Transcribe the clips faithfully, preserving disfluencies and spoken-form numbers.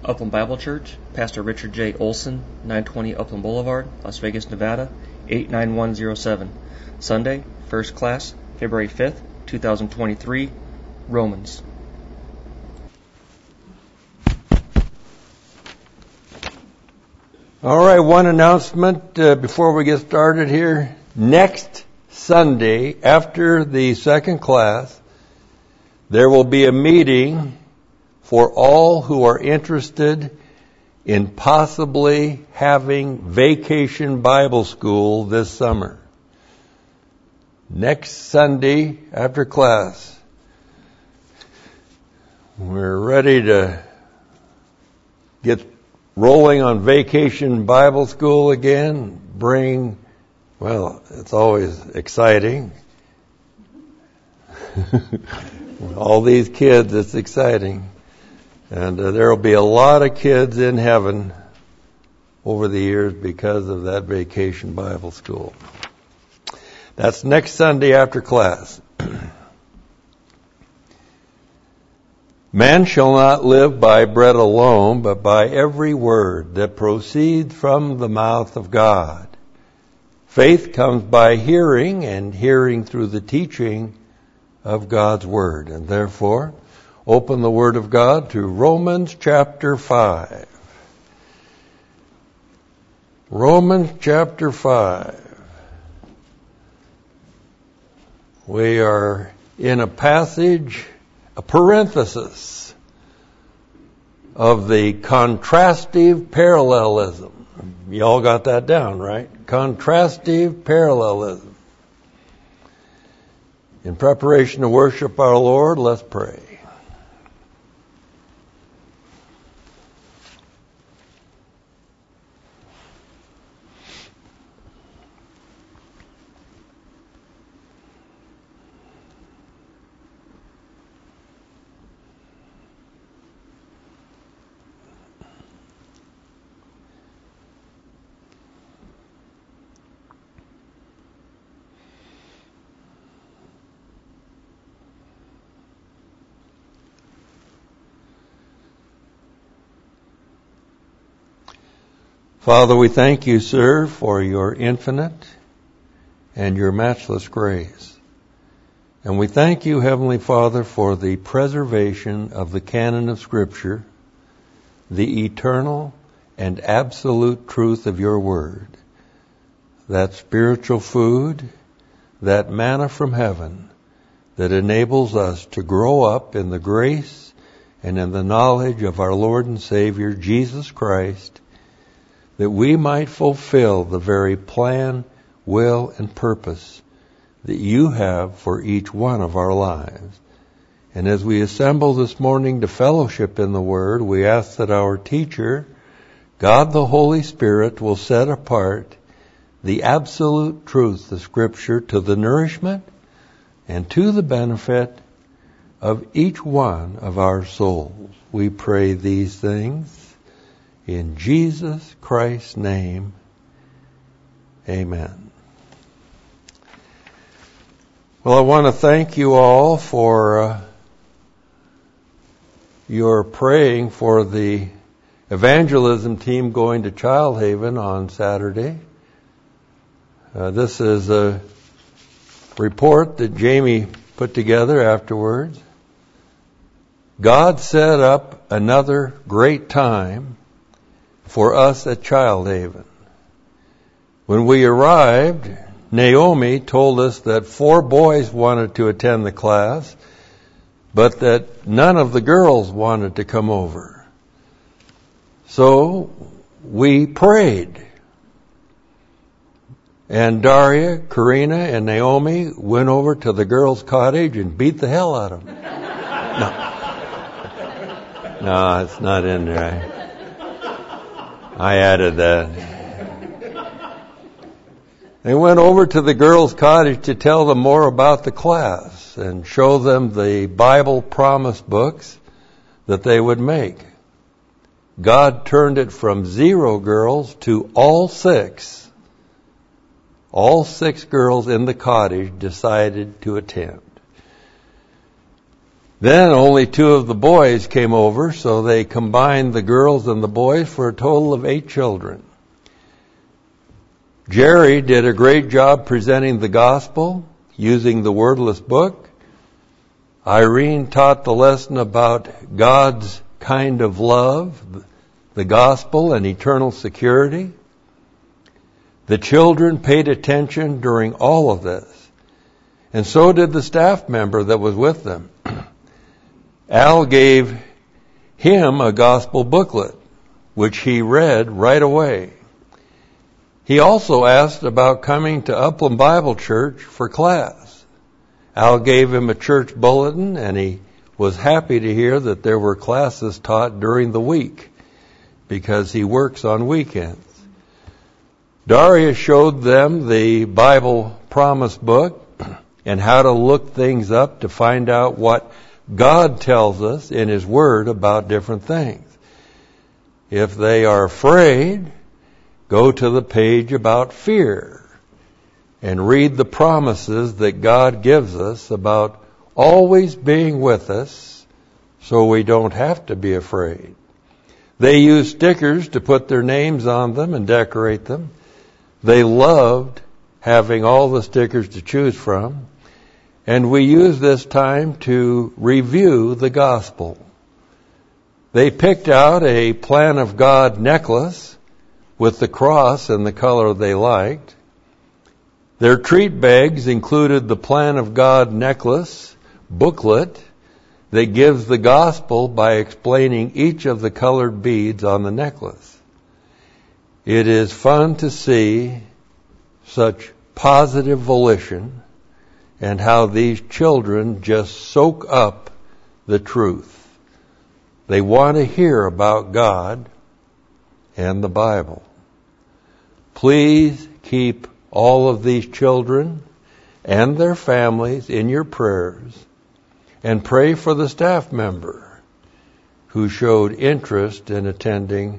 Upland Bible Church, Pastor Richard J. Olson, nine twenty Upland Boulevard, Las Vegas, Nevada, eight nine one zero seven. Sunday, First Class, February fifth, two thousand twenty-three, Romans. All right, one announcement uh, before we get started here. Next Sunday, after the second class, there will be a meeting for all who are interested in possibly having Vacation Bible School this summer. Next Sunday after class, we're ready to get rolling on Vacation Bible School again. Bring, well, it's always exciting. All these kids, it's exciting. And uh, there will be a lot of kids in heaven over the years because of that Vacation Bible School. That's next Sunday after class. Man shall not live by bread alone, but by every word that proceeds from the mouth of God. Faith comes by hearing, and hearing through the teaching of God's Word. And therefore, open the Word of God to Romans chapter five. Romans chapter five. We are in a passage, a parenthesis of the contrastive parallelism. You all got that down, right? Contrastive parallelism. In preparation to worship our Lord, let's pray. Father, we thank you, sir, for your infinite and your matchless grace. And we thank you, Heavenly Father, for the preservation of the canon of Scripture, the eternal and absolute truth of your word, that spiritual food, that manna from heaven that enables us to grow up in the grace and in the knowledge of our Lord and Savior, Jesus Christ, that we might fulfill the very plan, will, and purpose that you have for each one of our lives. And as we assemble this morning to fellowship in the Word, we ask that our teacher, God the Holy Spirit, will set apart the absolute truth of Scripture to the nourishment and to the benefit of each one of our souls. We pray these things in Jesus Christ's name, amen. Well, I want to thank you all for uh, your praying for the evangelism team going to Child Haven on Saturday. Uh, this is a report that Jamie put together afterwards. God set up another great time for us at Child Haven. When we arrived, Naomi told us that four boys wanted to attend the class, but that none of the girls wanted to come over. So we prayed. And Daria, Karina, and Naomi went over to the girls' cottage and beat the hell out of them. No. No, it's not in there. I added that. They went over to the girls' cottage to tell them more about the class and show them the Bible promise books that they would make. God turned it from zero girls to all six. All six girls in the cottage decided to attend. Then only two of the boys came over, so they combined the girls and the boys for a total of eight children. Jerry did a great job presenting the gospel using the wordless book. Irene taught the lesson about God's kind of love, the gospel, and eternal security. The children paid attention during all of this, and so did the staff member that was with them. Al gave him a gospel booklet, which he read right away. He also asked about coming to Upland Bible Church for class. Al gave him a church bulletin, and he was happy to hear that there were classes taught during the week because he works on weekends. Daria showed them the Bible Promise Book and how to look things up to find out what God tells us in His Word about different things. If they are afraid, go to the page about fear and read the promises that God gives us about always being with us so we don't have to be afraid. They use stickers to put their names on them and decorate them. They loved having all the stickers to choose from. And we use this time to review the gospel. They picked out a Plan of God necklace with the cross and the color they liked. Their treat bags included the Plan of God necklace booklet that gives the gospel by explaining each of the colored beads on the necklace. It is fun to see such positive volition and how these children just soak up the truth. They want to hear about God and the Bible. Please keep all of these children and their families in your prayers, and pray for the staff member who showed interest in attending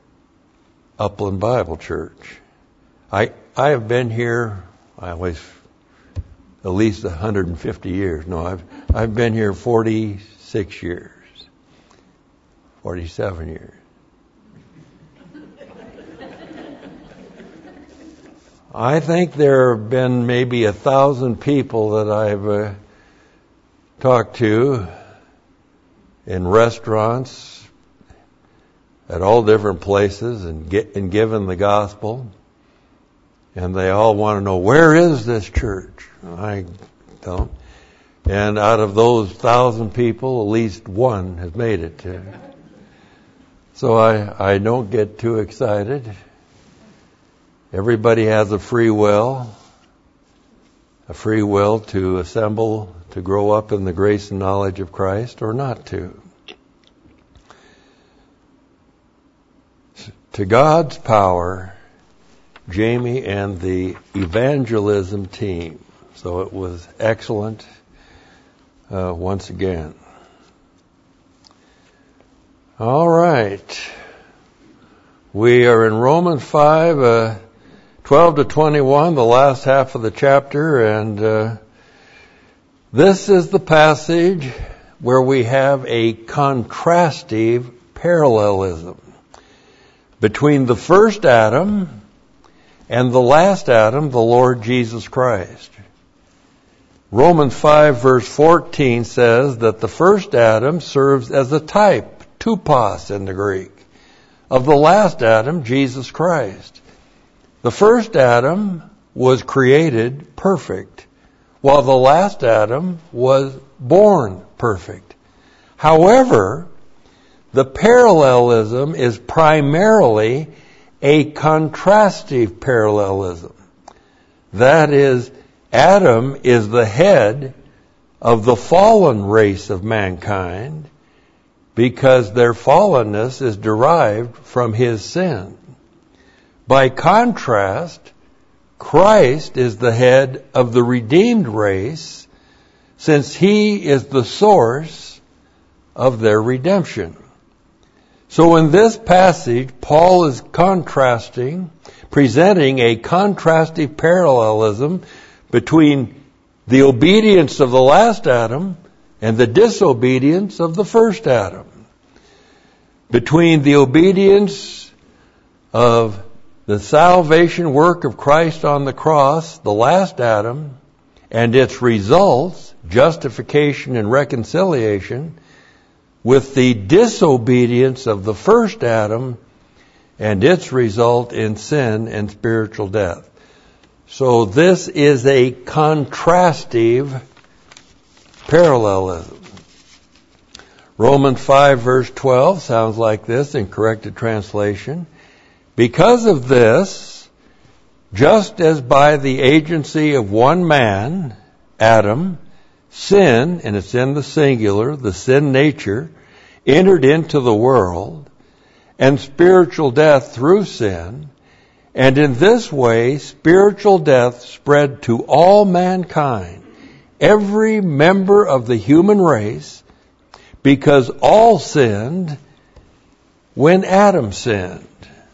Upland Bible Church. I I have been here, I always, at least one hundred fifty years. No, I've I've been here forty-six years, forty-seven years. I think there have been maybe a thousand people that I've uh, talked to in restaurants, at all different places, and get and given the gospel. And they all want to know, where is this church? I don't. And out of those thousand people, at least one has made it to. So I, I don't get too excited. Everybody has a free will, a free will to assemble, to grow up in the grace and knowledge of Christ, or not to. To God's power, Jamie and the evangelism team. So it was excellent uh, once again. All right. We are in Romans five, uh, twelve to twenty-one, the last half of the chapter, and uh, this is the passage where we have a contrastive parallelism between the first Adam and the last Adam, the Lord Jesus Christ. Romans five verse fourteen says that the first Adam serves as a type, tupos in the Greek, of the last Adam, Jesus Christ. The first Adam was created perfect, while the last Adam was born perfect. However, the parallelism is primarily a contrastive parallelism. That is, Adam is the head of the fallen race of mankind because their fallenness is derived from his sin. By contrast, Christ is the head of the redeemed race since he is the source of their redemption. So in this passage, Paul is contrasting, presenting a contrastive parallelism between the obedience of the last Adam and the disobedience of the first Adam. Between the obedience of the salvation work of Christ on the cross, the last Adam, and its results, justification and reconciliation, with the disobedience of the first Adam and its result in sin and spiritual death. So this is a contrastive parallelism. Romans five verse twelve sounds like this in corrected translation. Because of this, just as by the agency of one man, Adam, sin, and it's in the singular, the sin nature, entered into the world, and spiritual death through sin, and in this way spiritual death spread to all mankind, every member of the human race, because all sinned when Adam sinned.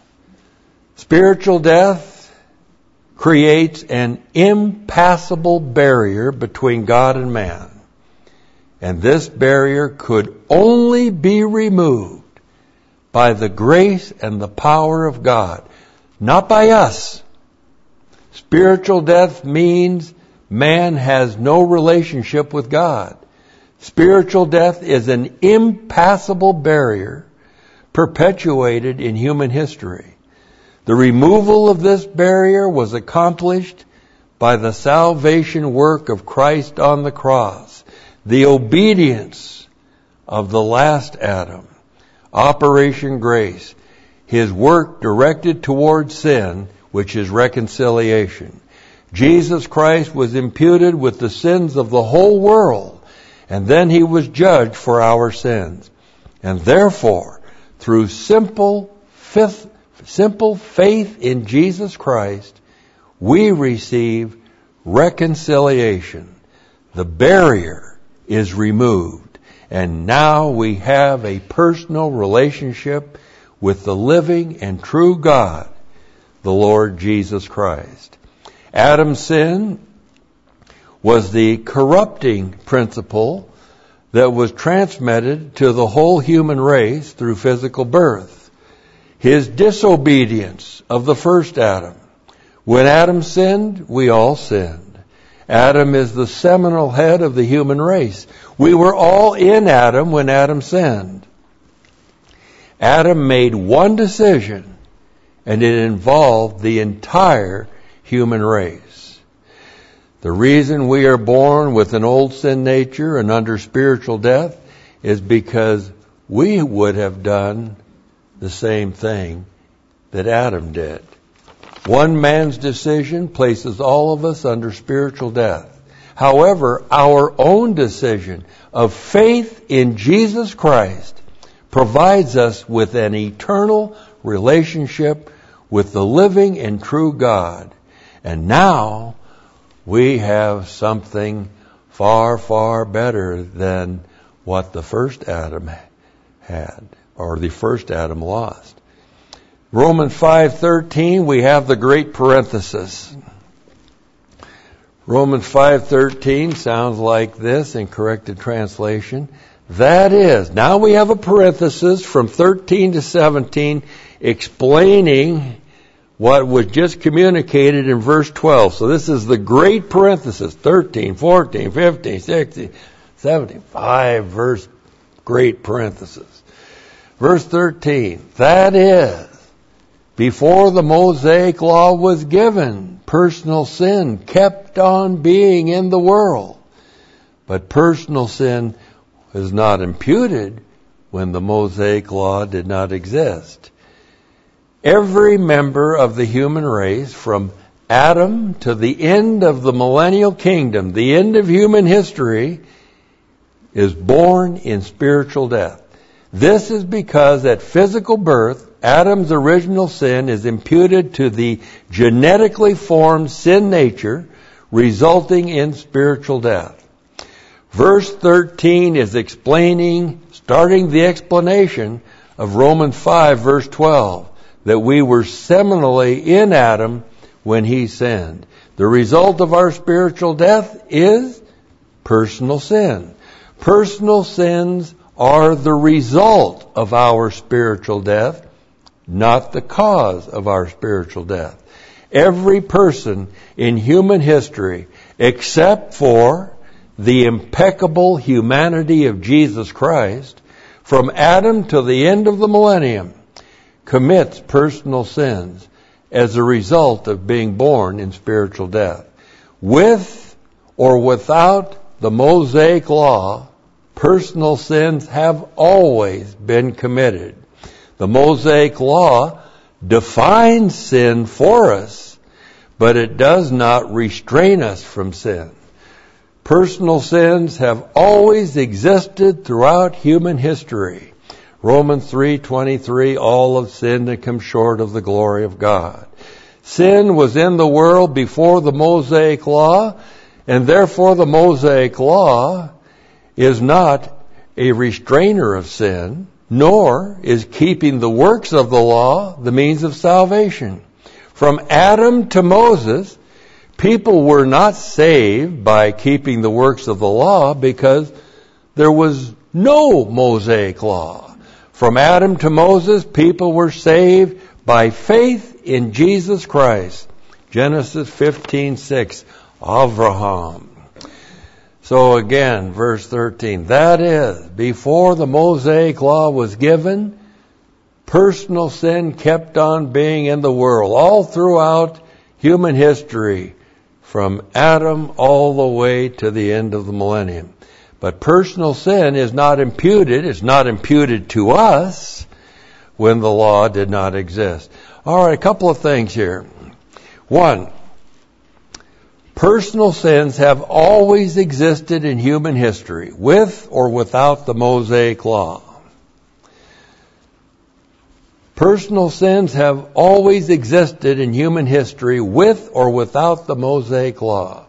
Spiritual death creates an impassable barrier between God and man. And this barrier could only be removed by the grace and the power of God, not by us. Spiritual death means man has no relationship with God. Spiritual death is an impassable barrier perpetuated in human history. The removal of this barrier was accomplished by the salvation work of Christ on the cross, the obedience of the last Adam, Operation Grace, his work directed toward sin, which is reconciliation. Jesus Christ was imputed with the sins of the whole world, and then he was judged for our sins. And therefore, through simple fifth Simple faith in Jesus Christ, we receive reconciliation. The barrier is removed, and now we have a personal relationship with the living and true God, the Lord Jesus Christ. Adam's sin was the corrupting principle that was transmitted to the whole human race through physical birth. His disobedience of the first Adam. When Adam sinned, we all sinned. Adam is the seminal head of the human race. We were all in Adam when Adam sinned. Adam made one decision, and it involved the entire human race. The reason we are born with an old sin nature and under spiritual death is because we would have done the same thing that Adam did. One man's decision places all of us under spiritual death. However, our own decision of faith in Jesus Christ provides us with an eternal relationship with the living and true God. And now we have something far, far better than what the first Adam had, or the first Adam lost. Romans five thirteen, we have the great parenthesis. Romans five thirteen sounds like this in corrected translation. That is, now we have a parenthesis from thirteen to seventeen explaining what was just communicated in verse twelve. So this is the great parenthesis, thirteen, fourteen, fifteen, sixteen, seventeen, five verse great parenthesis. Verse thirteen, that is, before the Mosaic law was given, personal sin kept on being in the world. But personal sin was not imputed when the Mosaic law did not exist. Every member of the human race, from Adam to the end of the millennial kingdom, the end of human history, is born in spiritual death. This is because at physical birth, Adam's original sin is imputed to the genetically formed sin nature, resulting in spiritual death. Verse thirteen is explaining, starting the explanation of Romans five, verse twelve, that we were seminally in Adam when he sinned. The result of our spiritual death is personal sin. Personal sins are the result of our spiritual death, not the cause of our spiritual death. Every person in human history, except for the impeccable humanity of Jesus Christ, from Adam to the end of the millennium, commits personal sins as a result of being born in spiritual death. With or without the Mosaic law, personal sins have always been committed. The Mosaic law defines sin for us, but it does not restrain us from sin. Personal sins have always existed throughout human history. Romans three twenty-three, all have sinned and come short of the glory of God. Sin was in the world before the Mosaic law, and therefore the Mosaic law is not a restrainer of sin, nor is keeping the works of the law the means of salvation. From Adam to Moses, people were not saved by keeping the works of the law because there was no Mosaic law. From Adam to Moses, people were saved by faith in Jesus Christ. Genesis fifteen six, Avraham. So again, verse thirteen, that is, before the Mosaic law was given, personal sin kept on being in the world all throughout human history, from Adam all the way to the end of the millennium. But personal sin is not imputed, it's not imputed to us when the law did not exist. All right, a couple of things here. One, personal sins have always existed in human history, with or without the Mosaic law. Personal sins have always existed in human history, with or without the Mosaic law.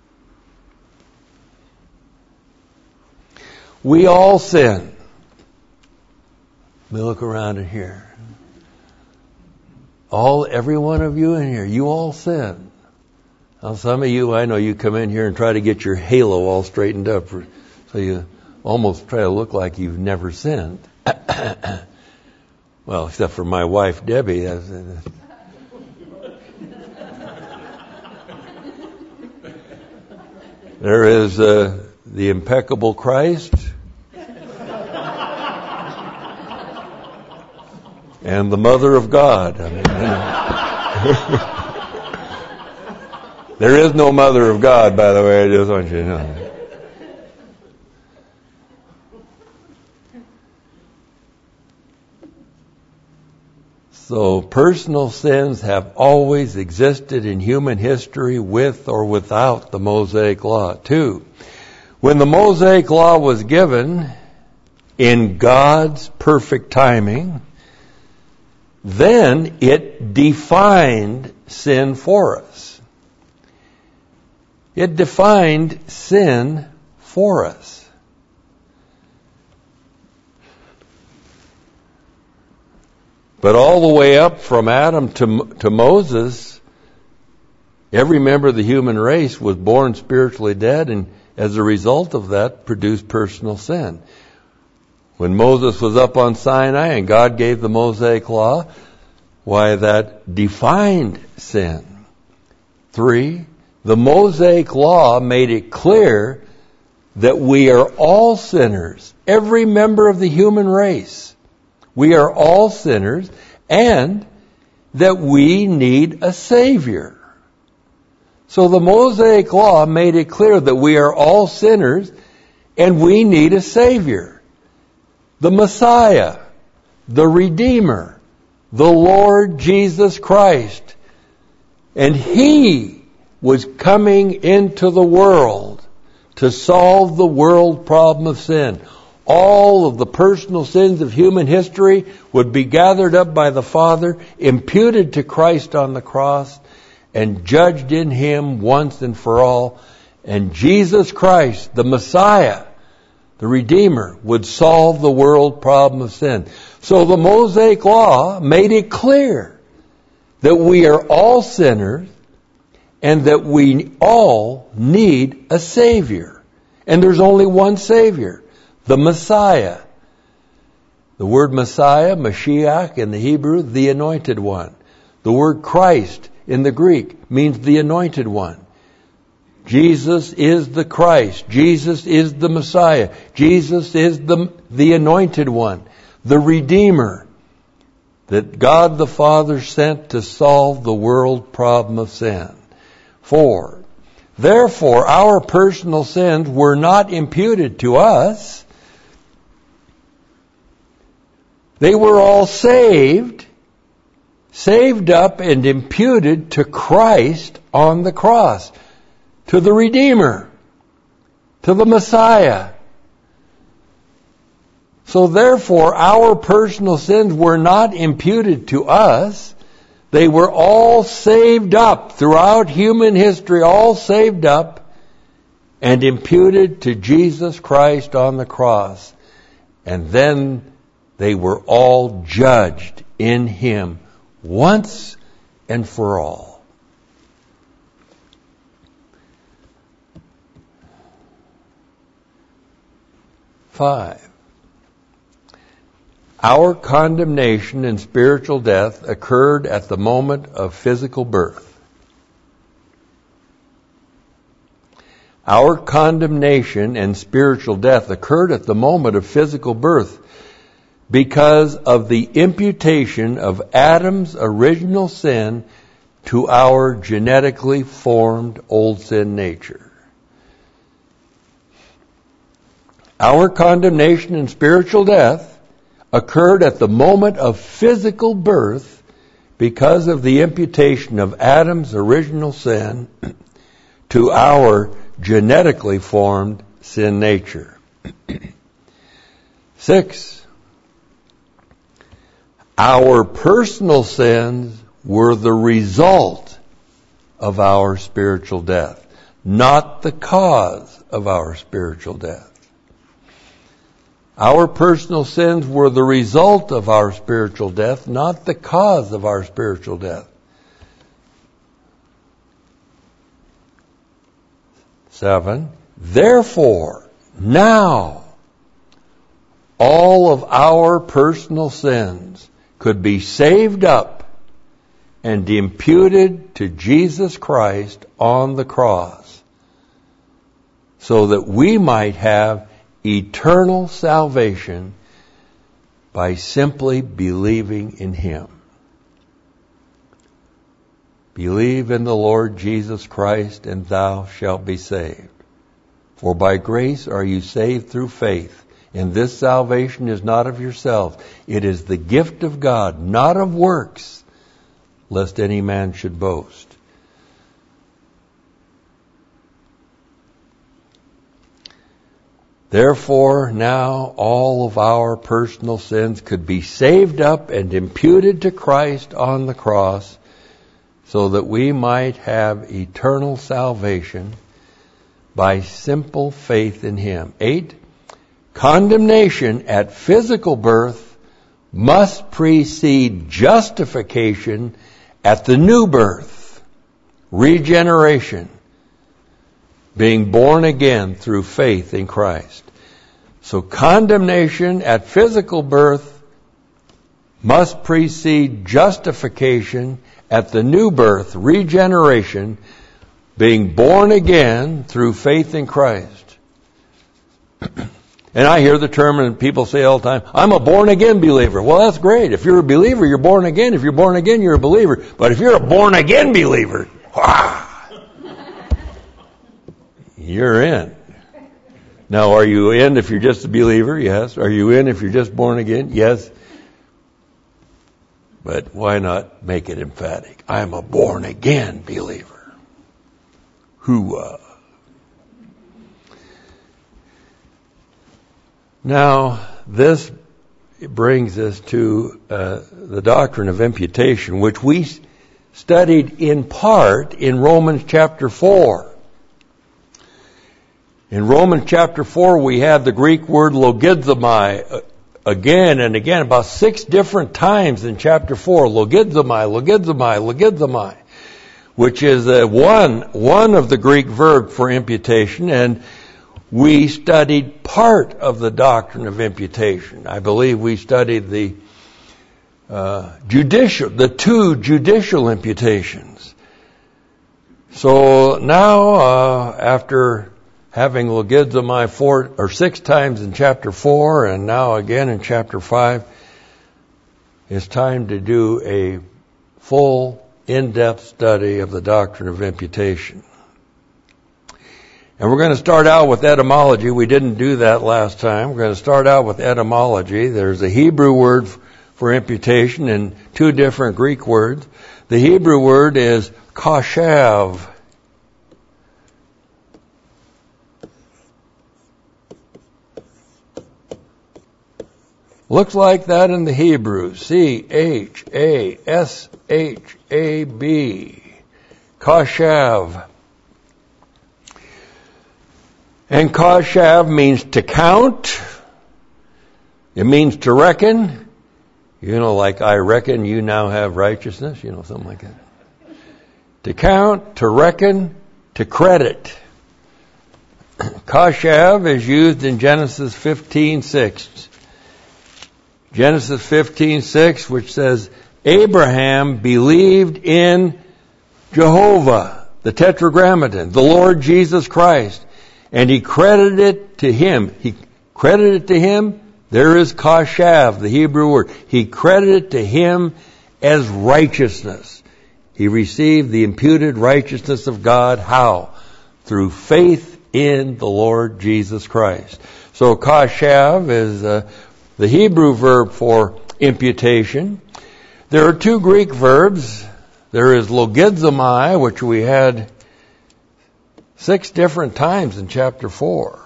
We all sin. Let me look around in here. All, every one of you in here, you all sin. Now, some of you, I know you come in here and try to get your halo all straightened up, for, so you almost try to look like you've never sinned. Well, except for my wife, Debbie. That's, that's, there is uh, the impeccable Christ and the Mother of God. I mean, there is no Mother of God, by the way. I just want you to know. So personal sins have always existed in human history, with or without the Mosaic law. Two, when the Mosaic law was given in God's perfect timing, then it defined sin for us. It defined sin for us. But all the way up from Adam to, to Moses, every member of the human race was born spiritually dead, and as a result of that, produced personal sin. When Moses was up on Sinai and God gave the Mosaic law, why, that defined sin. Three, the Mosaic law made it clear that we are all sinners, every member of the human race. We are all sinners, and that we need a Savior. So the Mosaic law made it clear that we are all sinners, and we need a Savior. The Messiah, the Redeemer, the Lord Jesus Christ. And He was coming into the world to solve the world problem of sin. All of the personal sins of human history would be gathered up by the Father, imputed to Christ on the cross, and judged in Him once and for all. And Jesus Christ, the Messiah, the Redeemer, would solve the world problem of sin. So the Mosaic law made it clear that we are all sinners and that we all need a Savior. And there's only one Savior. the Messiah. The word Messiah, Mashiach in the Hebrew, the anointed one. The word Christ in the Greek means the anointed one. Jesus is the Christ. Jesus is the Messiah. Jesus is the, the anointed one, the Redeemer that God the Father sent to solve the world problem of sin. Four, therefore our personal sins were not imputed to us. They were all saved, saved up and imputed to Christ on the cross, to the Redeemer, to the Messiah. So therefore, our personal sins were not imputed to us. They were all saved up throughout human history, all saved up and imputed to Jesus Christ on the cross. And then they were all judged in Him once and for all. Five. Our condemnation and spiritual death occurred at the moment of physical birth. Our condemnation and spiritual death occurred at the moment of physical birth because of the imputation of Adam's original sin to our genetically formed old sin nature. Our condemnation and spiritual death occurred at the moment of physical birth because of the imputation of Adam's original sin to our genetically formed sin nature. Six, our personal sins were the result of our spiritual death, not the cause of our spiritual death. Our personal sins were the result of our spiritual death, not the cause of our spiritual death. Seven, therefore, now, all of our personal sins could be saved up and imputed to Jesus Christ on the cross so that we might have eternal salvation by simply believing in Him. Believe in the Lord Jesus Christ and thou shalt be saved. For by grace are you saved through faith. And this salvation is not of yourselves. It is the gift of God, not of works, lest any man should boast. Therefore, now all of our personal sins could be saved up and imputed to Christ on the cross so that we might have eternal salvation by simple faith in Him. Eight, condemnation at physical birth must precede justification at the new birth, regeneration, being born again through faith in Christ. So condemnation at physical birth must precede justification at the new birth, regeneration, being born again through faith in Christ. And I hear the term, and people say all the time, I'm a born-again believer. Well, that's great. If you're a believer, you're born again. If you're born again, you're a believer. But if you're a born-again believer, wow, you're in. Now, are you in if you're just a believer? Yes. Are you in if you're just born again? Yes. But why not make it emphatic? I'm a born-again believer. Hooah. Now, this brings us to uh, the doctrine of imputation, which we studied in part in Romans chapter four. In Romans chapter four, we have the Greek word logizomai again and again, about six different times in chapter four. Logizomai, logizomai, logizomai, which is uh, one, one of the Greek verb for imputation. And we studied part of the doctrine of imputation. I believe we studied the uh, judicial, the two judicial imputations. So now, uh, after having logizomai four or six times in chapter four, and now again in chapter five, it's time to do a full, in-depth study of the doctrine of imputation. And we're going to start out with etymology. We didn't do that last time. We're going to start out with etymology. There's a Hebrew word for imputation and two different Greek words. The Hebrew word is kashav. Looks like that in the Hebrew. C H A S H A B. Kashav. And kashav means to count. It means to reckon. You know, like I reckon you now have righteousness. You know, something like that. To count, to reckon, to credit. Kashav is used in Genesis fifteen six. Genesis fifteen six, which says, Abraham believed in Jehovah, the Tetragrammaton, the Lord Jesus Christ, and he credited it to him. He credited it to him. There is kashav, the Hebrew word. He credited it to him as righteousness. He received the imputed righteousness of God. How? Through faith in the Lord Jesus Christ. So kashav is uh, the Hebrew verb for imputation. There are two Greek verbs. There is logizomai, which we had six different times in chapter four.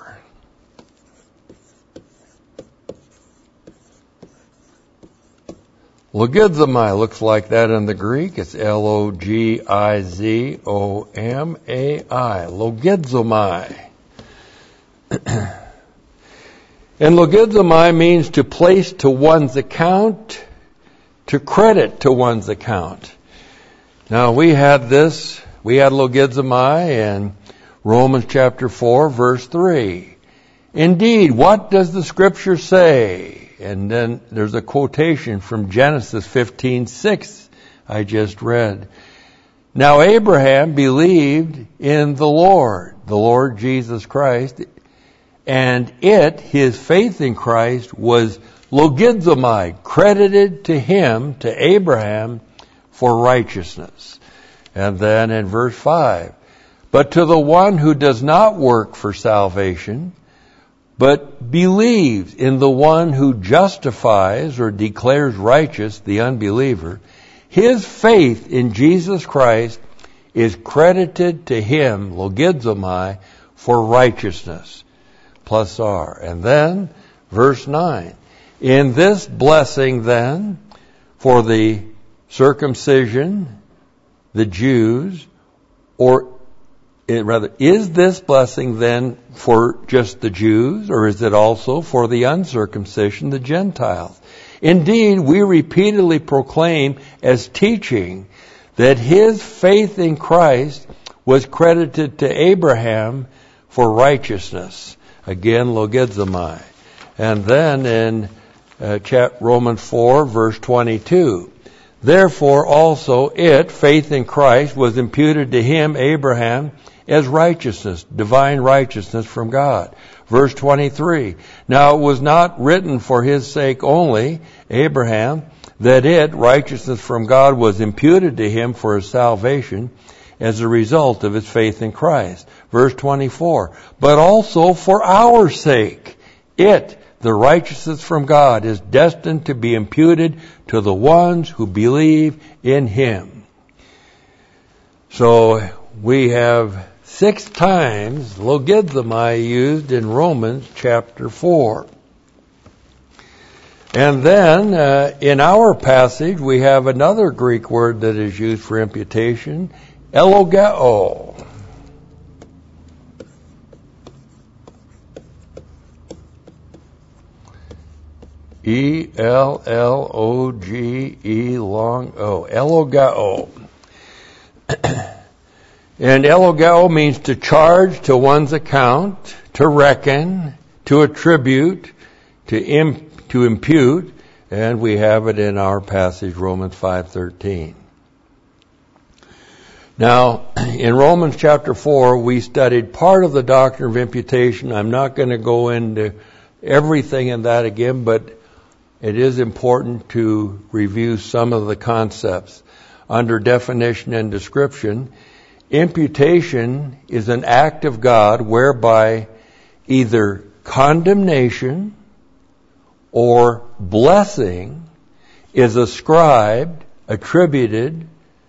Logizomai looks like that in the Greek. It's L O G I Z O M A I. Logizomai. And logizomai means to place to one's account, to credit to one's account. Now we had this, we had logizomai in Romans chapter four, verse three. Indeed, what does the scripture say? And then there's a quotation from Genesis fifteen six I just read. Now Abraham believed in the Lord, the Lord Jesus Christ, and it, his faith in Christ, was logizomai, credited to him, to Abraham, for righteousness. And then in verse five, but to the one who does not work for salvation, but believes in the one who justifies or declares righteous the unbeliever, his faith in Jesus Christ is credited to him, logizomai, for righteousness. Plus R. And then, verse nine. In this blessing then, for the circumcision, the Jews, or it, rather, is this blessing then for just the Jews, or is it also for the uncircumcision, the Gentiles? Indeed, we repeatedly proclaim as teaching that his faith in Christ was credited to Abraham for righteousness. Again, logizomai. And then in uh, chap- Romans four, verse twenty-two. Therefore also it, faith in Christ, was imputed to him, Abraham, as righteousness, divine righteousness from God. Verse twenty-three. Now it was not written for his sake only, Abraham, that it, righteousness from God, was imputed to him for his salvation as a result of his faith in Christ. Verse twenty-four. But also for our sake, it, the righteousness from God, is destined to be imputed to the ones who believe in him. So we have six times logizomai used in Romans chapter four. And then uh, in our passage we have another Greek word that is used for imputation, elogeo. E L L O G E long O. Elogeo. And elogeo means to charge to one's account, to reckon, to attribute, to imp- to impute, and we have it in our passage, Romans five thirteen. Now, in Romans chapter four, we studied part of the doctrine of imputation. I'm not going to go into everything in that again, but it is important to review some of the concepts. Under definition and description, imputation is an act of God whereby either condemnation or blessing is ascribed, attributed,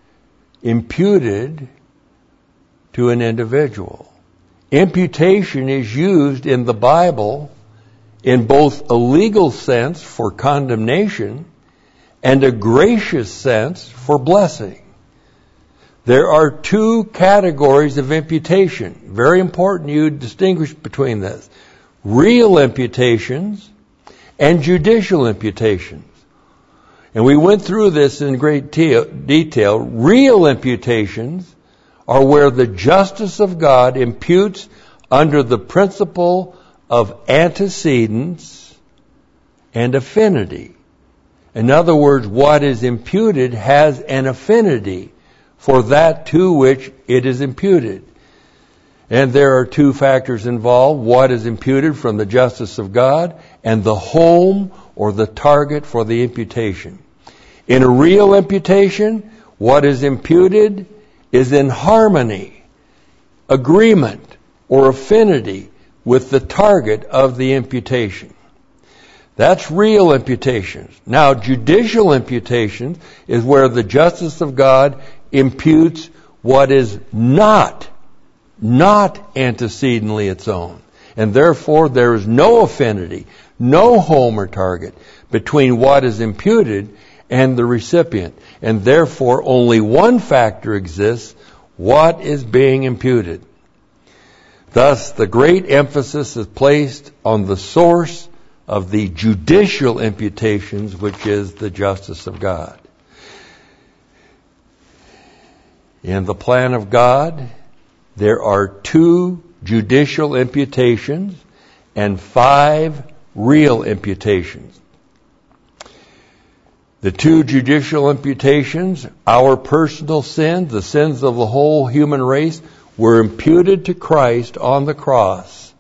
imputed to an individual. Imputation is used in the Bible in both a legal sense for condemnation and a gracious sense for blessing. There are two categories of imputation. Very important you distinguish between this. Real imputations and judicial imputations. And we went through this in great te- detail. Real imputations are where the justice of God imputes under the principle of antecedents and affinity. In other words, what is imputed has an affinity for that to which it is imputed. And there are two factors involved: what is imputed from the justice of God, and the home or the target for the imputation. In a real imputation, what is imputed is in harmony, agreement, or affinity with the target of the imputation. That's real imputations. Now, judicial imputation is where the justice of God imputes what is not, not antecedently its own. And therefore, there is no affinity, no home or target between what is imputed and the recipient. And therefore, only one factor exists: what is being imputed. Thus, the great emphasis is placed on the source of the judicial imputations, which is the justice of God. In the plan of God, there are two judicial imputations and five real imputations. The two judicial imputations, our personal sins, the sins of the whole human race, were imputed to Christ on the cross.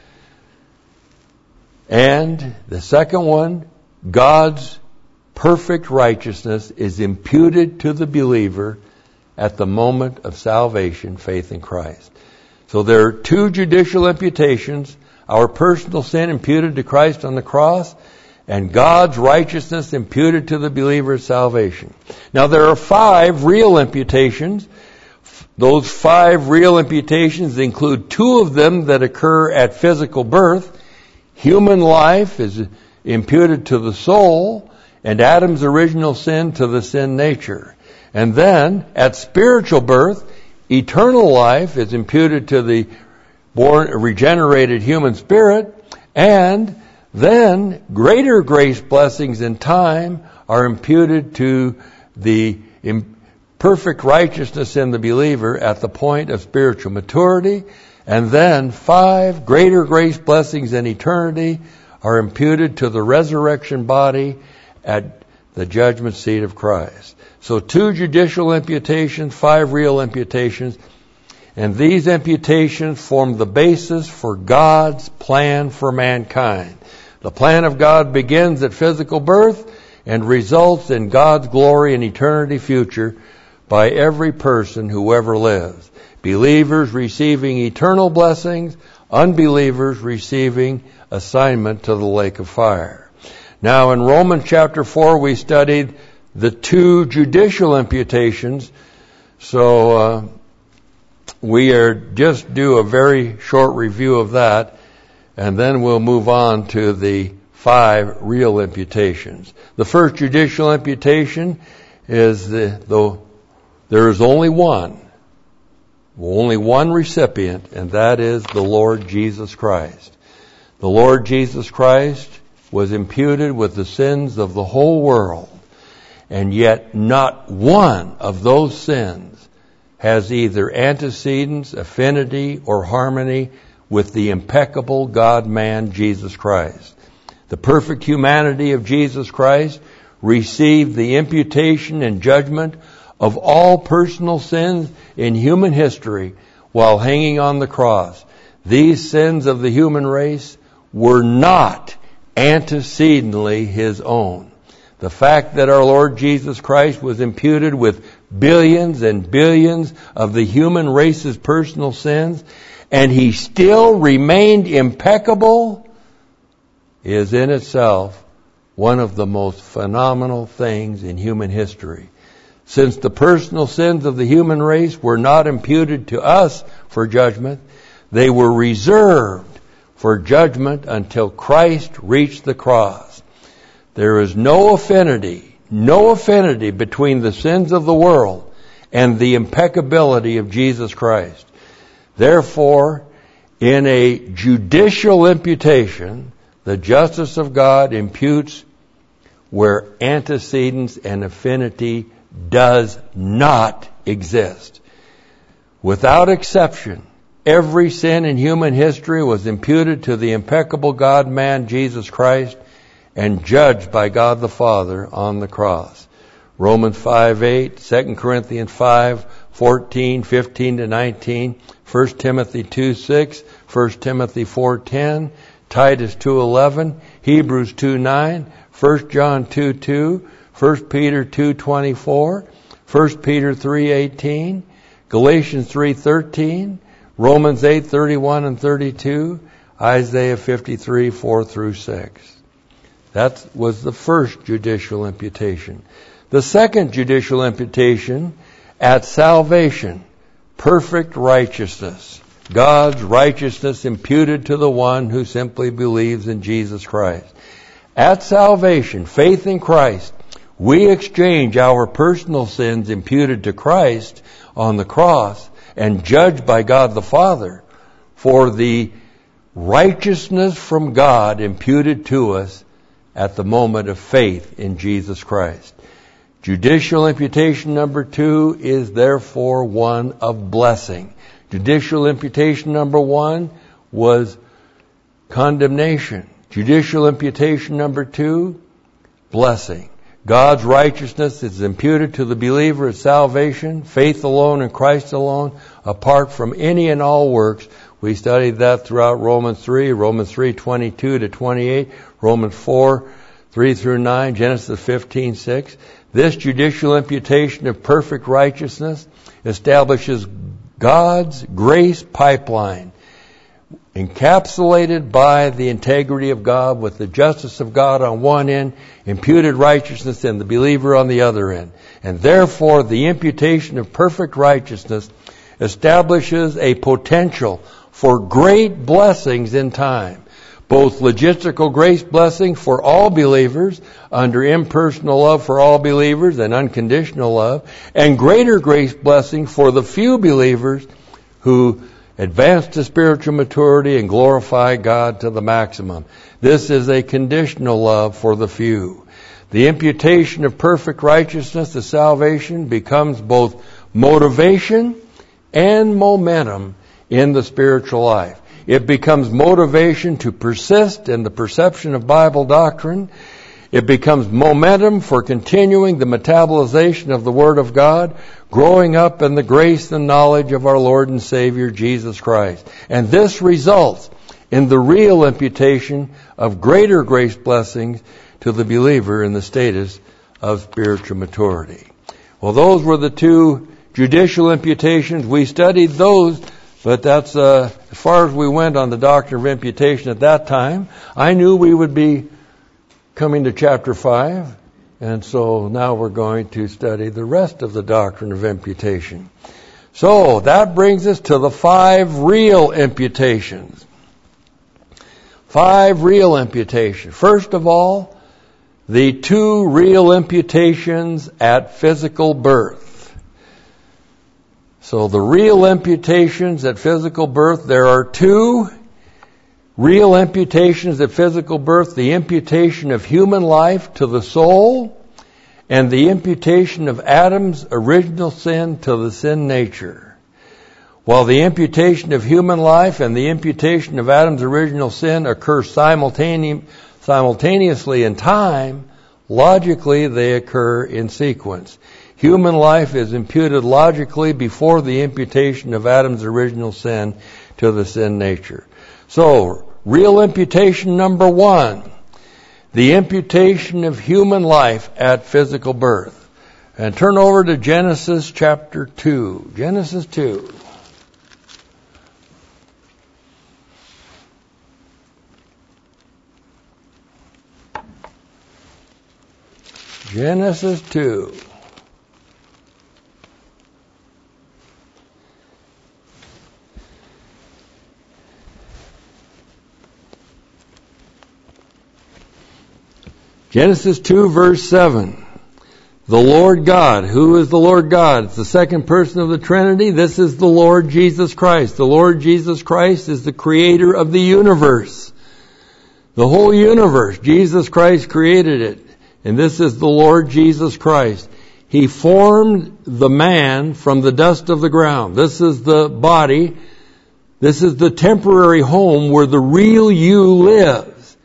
And the second one, God's perfect righteousness is imputed to the believer at the moment of salvation, faith in Christ. So there are two judicial imputations: our personal sin imputed to Christ on the cross, and God's righteousness imputed to the believer's salvation. Now there are five real imputations. Those five real imputations include two of them that occur at physical birth. Human life is imputed to the soul, and Adam's original sin to the sin nature. And then, at spiritual birth, eternal life is imputed to the born, regenerated human spirit, and then greater grace blessings in time are imputed to the perfect righteousness in the believer at the point of spiritual maturity. And then five greater grace blessings in eternity are imputed to the resurrection body at the judgment seat of Christ. So two judicial imputations, five real imputations, and these imputations form the basis for God's plan for mankind. The plan of God begins at physical birth and results in God's glory and eternity future by every person who ever lives. Believers receiving eternal blessings, unbelievers receiving assignment to the lake of fire. Now in Romans chapter four we studied the two judicial imputations, so uh, we are just do a very short review of that, and then we'll move on to the five real imputations. The first judicial imputation is the, the there is only one, only one recipient, and that is the Lord Jesus Christ. The Lord Jesus Christ was imputed with the sins of the whole world, and yet not one of those sins has either antecedents, affinity, or harmony with the impeccable God-man, Jesus Christ. The perfect humanity of Jesus Christ received the imputation and judgment of all personal sins in human history while hanging on the cross. These sins of the human race were not antecedently his own. The fact that our Lord Jesus Christ was imputed with billions and billions of the human race's personal sins, and he still remained impeccable, is in itself one of the most phenomenal things in human history. Since the personal sins of the human race were not imputed to us for judgment, they were reserved for judgment until Christ reached the cross. There is no affinity, no affinity between the sins of the world and the impeccability of Jesus Christ. Therefore, in a judicial imputation, the justice of God imputes where antecedents and affinity does not exist. Without exception, every sin in human history was imputed to the impeccable God-man, Jesus Christ, and judged by God the Father on the cross. Romans five eight, Second Corinthians five fourteen, fifteen to nineteen, First Timothy two six, First Timothy four ten, Titus two eleven, Hebrews two nine, First John two two, First Peter two twenty-four, First Peter three eighteen, Galatians three thirteen, Romans eight thirty-one and thirty-two, Isaiah fifty-three four through six. That was the first judicial imputation. The second judicial imputation at salvation, perfect righteousness. God's righteousness imputed to the one who simply believes in Jesus Christ. At salvation, faith in Christ, we exchange our personal sins imputed to Christ on the cross and judged by God the Father for the righteousness from God imputed to us at the moment of faith in Jesus Christ. Judicial imputation number two is therefore one of blessing. Judicial imputation number one was condemnation. Judicial imputation number two, blessing. God's righteousness is imputed to the believer at salvation, faith alone in Christ alone, apart from any and all works. We studied that throughout Romans three, Romans three twenty-two to twenty-eight, Romans four three through nine, Genesis fifteen six. This judicial imputation of perfect righteousness establishes God's grace pipeline, encapsulated by the integrity of God with the justice of God on one end, imputed righteousness in the believer on the other end. And therefore, the imputation of perfect righteousness establishes a potential for great blessings in time. Both logistical grace blessing for all believers under impersonal love for all believers and unconditional love, and greater grace blessing for the few believers who advance to spiritual maturity and glorify God to the maximum. This is a conditional love for the few. The imputation of perfect righteousness to salvation becomes both motivation and momentum in the spiritual life. It becomes motivation to persist in the perception of Bible doctrine. It becomes momentum for continuing the metabolization of the Word of God, growing up in the grace and knowledge of our Lord and Savior, Jesus Christ. And this results in the real imputation of greater grace blessings to the believer in the status of spiritual maturity. Well, those were the two judicial imputations. We studied those, but that's uh, as far as we went on the doctrine of imputation at that time. I knew we would be coming to chapter five, and so now we're going to study the rest of the doctrine of imputation. So that brings us to the five real imputations. Five real imputations. First of all, the two real imputations at physical birth. So the real imputations at physical birth, there are two real imputations at physical birth: the imputation of human life to the soul and the imputation of Adam's original sin to the sin nature. While the imputation of human life and the imputation of Adam's original sin occur simultane- simultaneously in time, logically they occur in sequence. Human life is imputed logically before the imputation of Adam's original sin to the sin nature. So, real imputation number one, the imputation of human life at physical birth. And turn over to Genesis chapter two. Genesis two. Genesis two. Genesis two, verse seven. The Lord God. Who is the Lord God? It's the second person of the Trinity. This is the Lord Jesus Christ. The Lord Jesus Christ is the creator of the universe. The whole universe. Jesus Christ created it. And this is the Lord Jesus Christ. He formed the man from the dust of the ground. This is the body. This is the temporary home where the real you lives.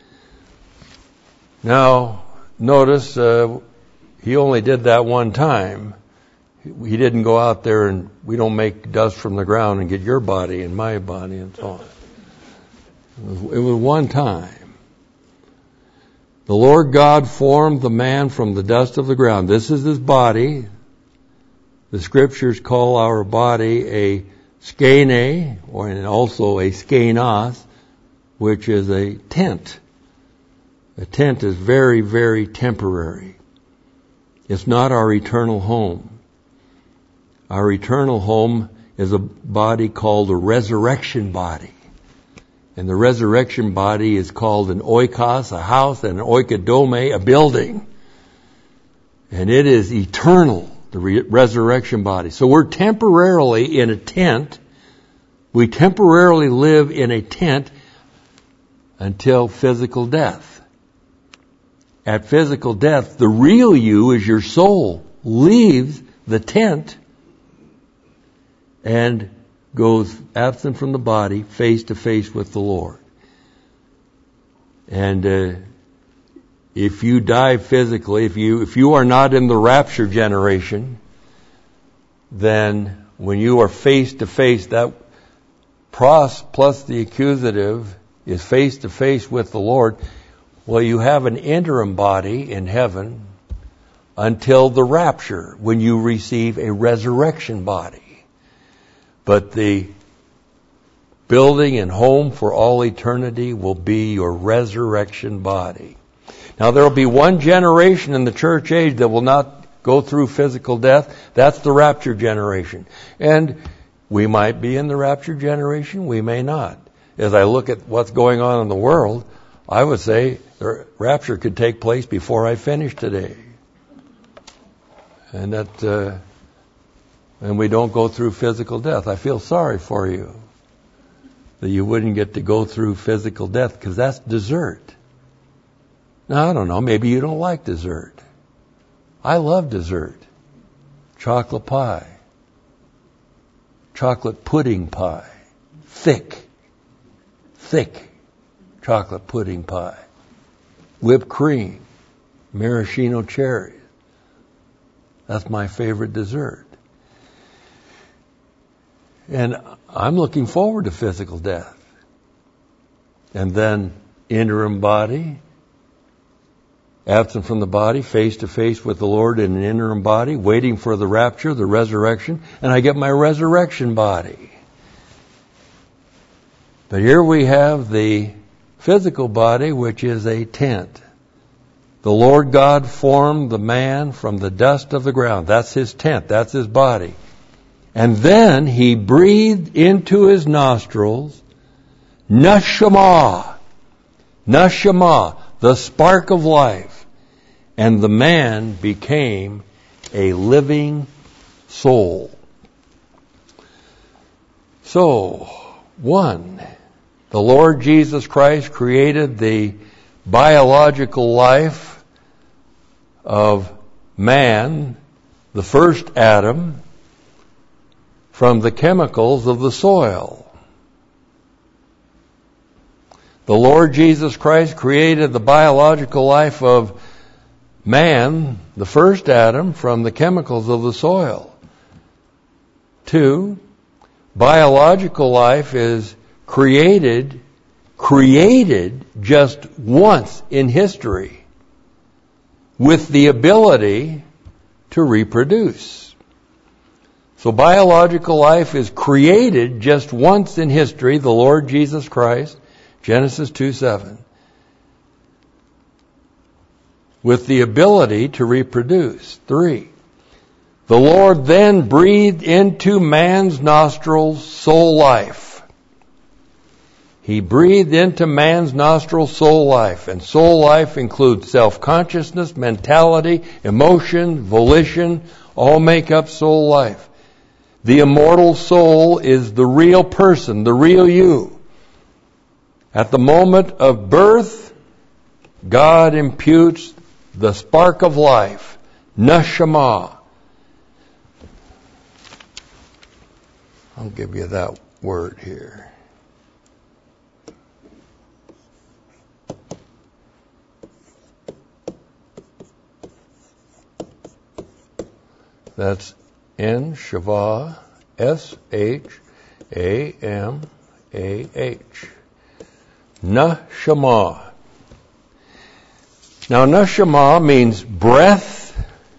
Now, notice uh, he only did that one time. He didn't go out there and we don't make dust from the ground and get your body and my body and so on. It was, it was one time. The Lord God formed the man from the dust of the ground. This is his body. The scriptures call our body a skene, or also a skenos, which is a tent. A tent is very, very temporary. It's not our eternal home. Our eternal home is a body called a resurrection body. And the resurrection body is called an oikos, a house, and an oikodome, a building. And it is eternal, the re- resurrection body. So we're temporarily in a tent. We temporarily live in a tent until physical death. At physical death, the real you is your soul leaves the tent and goes absent from the body, face to face with the Lord. And uh, if you die physically, if you if you are not in the rapture generation, then when you are face to face, that pros plus the accusative is face to face with the Lord. Well, you have an interim body in heaven until the rapture, when you receive a resurrection body. But the building and home for all eternity will be your resurrection body. Now, there will be one generation in the church age that will not go through physical death. That's the rapture generation. And we might be in the rapture generation, we may not. As I look at what's going on in the world, I would say the rapture could take place before I finish today. And that, uh, and we don't go through physical death. I feel sorry for you that you wouldn't get to go through physical death, because that's dessert. Now, I don't know, maybe you don't like dessert. I love dessert. Chocolate pie. Chocolate pudding pie. Thick. Thick chocolate pudding pie. Whipped cream. Maraschino cherries. That's my favorite dessert. And I'm looking forward to physical death. And then interim body, absent from the body, face to face with the Lord in an interim body, waiting for the rapture, the resurrection, and I get my resurrection body. But here we have the physical body, which is a tent. The Lord God formed the man from the dust of the ground. That's his tent. That's his body. And then he breathed into his nostrils neshama, neshama, the spark of life. And the man became a living soul. So, one, the Lord Jesus Christ created the biological life of man, the first Adam, from the chemicals of the soil. The Lord Jesus Christ created the biological life of man, the first Adam, from the chemicals of the soil. Two, biological life is created, created just once in history with the ability to reproduce. So biological life is created just once in history, the Lord Jesus Christ, Genesis two seven, with the ability to reproduce. Three, the Lord then breathed into man's nostrils soul life. He breathed into man's nostrils soul life, and soul life includes self-consciousness, mentality, emotion, volition, all make up soul life. The immortal soul is the real person, the real you. At the moment of birth, God imputes the spark of life, neshama. I'll give you that word here. That's N, Shava, S H A M A H. Neshama. Now, neshama means breath,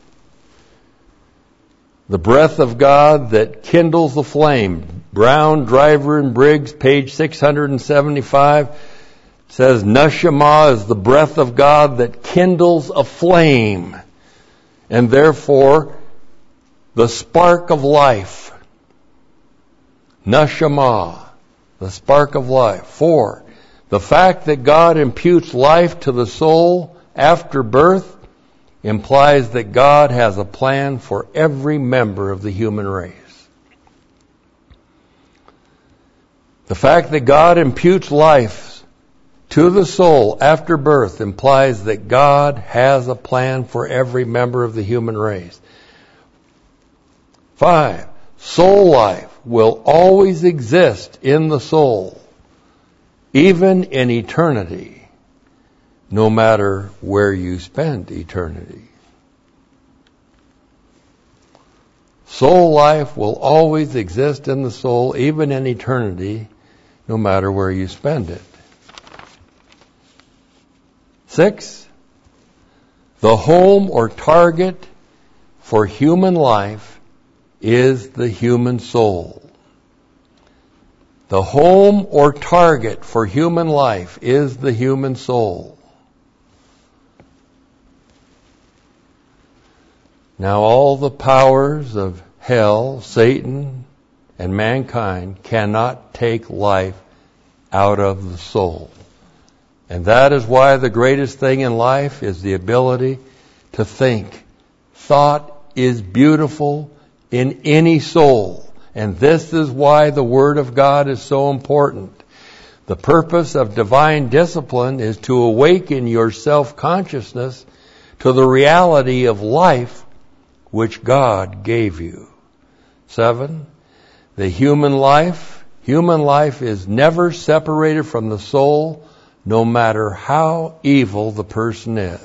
the breath of God that kindles the flame. Brown, Driver, and Briggs, page six hundred seventy-five, says neshama is the breath of God that kindles a flame, and therefore the spark of life. Neshama, the spark of life. Four, the fact that God imputes life to the soul after birth implies that God has a plan for every member of the human race. The fact that God imputes life to the soul after birth implies that God has a plan for every member of the human race. Five, soul life will always exist in the soul, even in eternity, no matter where you spend eternity. Soul life will always exist in the soul, even in eternity, no matter where you spend it. Six, the home or target for human life is the human soul. The home or target for human life is the human soul. Now all the powers of hell, Satan, and mankind cannot take life out of the soul. And that is why the greatest thing in life is the ability to think. Thought is beautiful in any soul. And this is why the Word of God is so important. The purpose of divine discipline is to awaken your self-consciousness to the reality of life which God gave you. Seven, the human life, human life is never separated from the soul, no matter how evil the person is.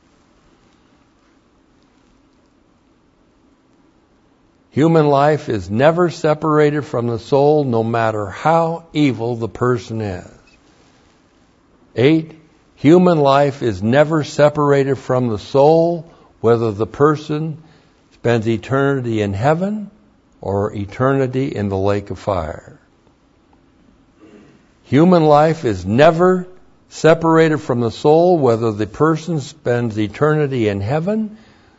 Human life is never separated from the soul, no matter how evil the person is. Eight, human life is never separated from the soul, whether the person spends eternity in heaven or eternity in the lake of fire. Human life is never separated from the soul, whether the person spends eternity in heaven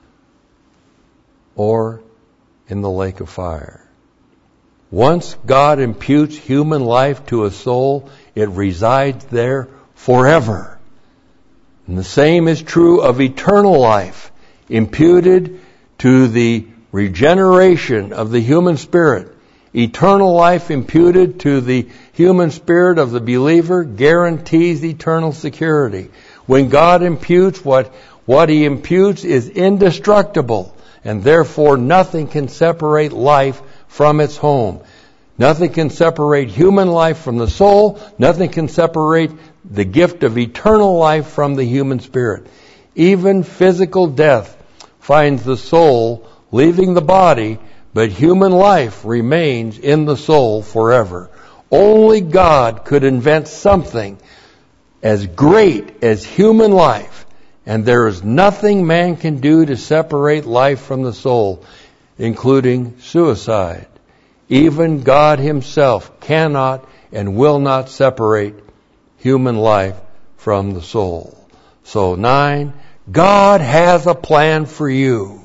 or in the lake of fire. Once God imputes human life to a soul, it resides there forever. And the same is true of eternal life, imputed to the regeneration of the human spirit. Eternal life imputed to the human spirit of the believer guarantees eternal security. When God imputes what, What he imputes is indestructible, and therefore nothing can separate life from its home. Nothing can separate human life from the soul. Nothing can separate the gift of eternal life from the human spirit. Even physical death finds the soul leaving the body, but human life remains in the soul forever. Only God could invent something as great as human life, and there is nothing man can do to separate life from the soul, including suicide. Even God himself cannot and will not separate human life from the soul. So nine, God has a plan for you.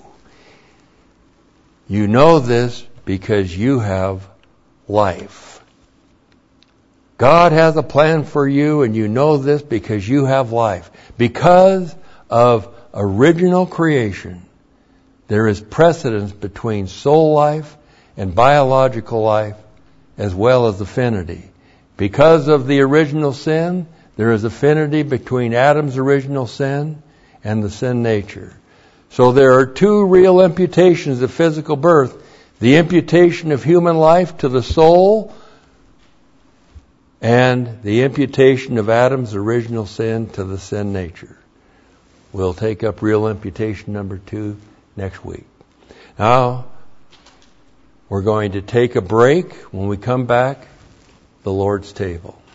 You know this because you have life. God has a plan for you, and you know this because you have life. Because of original creation, there is precedence between soul life and biological life, as well as affinity. Because of the original sin, there is affinity between Adam's original sin and the sin nature. So there are two real imputations of physical birth. The imputation of human life to the soul, and the imputation of Adam's original sin to the sin nature. We'll take up real imputation number two next week. Now, we're going to take a break. When we come back, the Lord's table.